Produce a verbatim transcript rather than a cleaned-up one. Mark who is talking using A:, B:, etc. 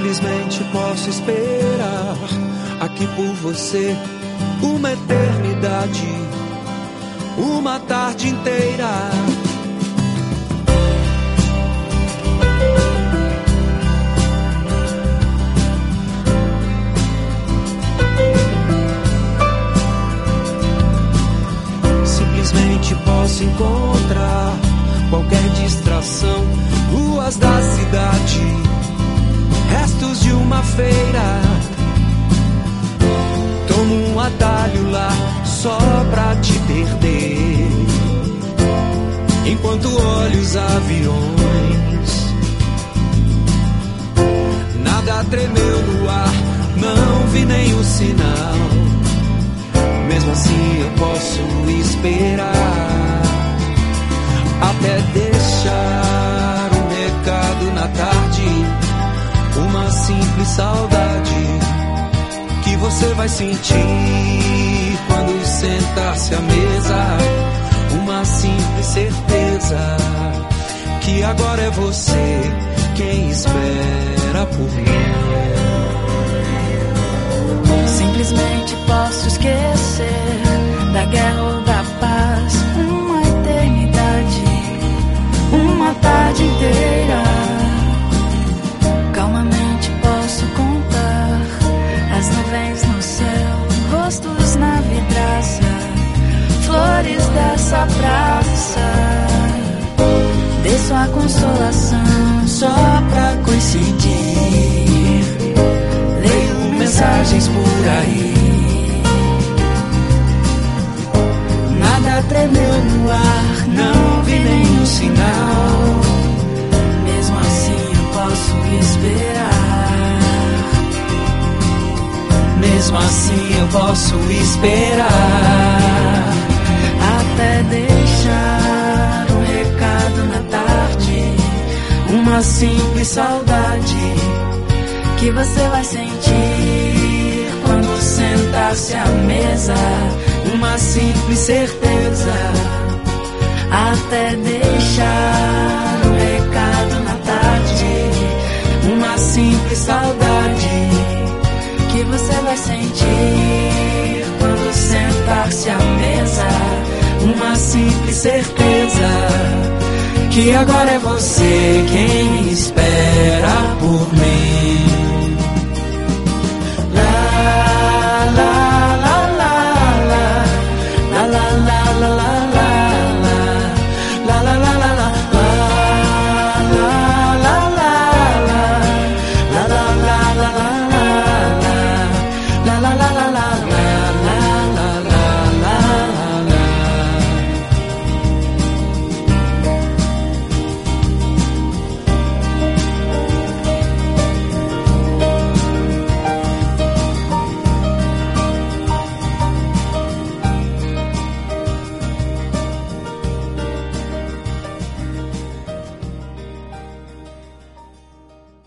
A: Simplesmente posso esperar aqui por você uma eternidade, uma tarde inteira. Simplesmente posso encontrar qualquer distração, ruas da cidade, restos de uma feira. Tomo um atalho lá só pra te perder, enquanto olho os aviões. Nada tremeu no ar, não vi nenhum sinal. Mesmo assim eu posso esperar até deixar um recado na tarde, uma simples saudade que você vai sentir quando sentar-se à mesa. Uma simples certeza que agora é você quem espera por mim.
B: Simplesmente posso esquecer da guerra ou da paz, uma eternidade, uma tarde inteira. Calmamente posso contar as nuvens no céu, rostos na vidraça, flores dessa praça. Desço a consolação só pra coincidir, leio mensagens por aí. Nada tremeu no ar, não vi nenhum sinal. Mesmo assim eu posso esperar. Mesmo assim eu posso esperar até deixar um recado na tarde, uma simples saudade que você vai sentir quando sentar-se à mesa. Uma simples certeza até deixar um recado na tarde, uma simples saudade que você vai sentir quando sentar-se à mesa. Uma simples certeza que agora é você quem espera por mim.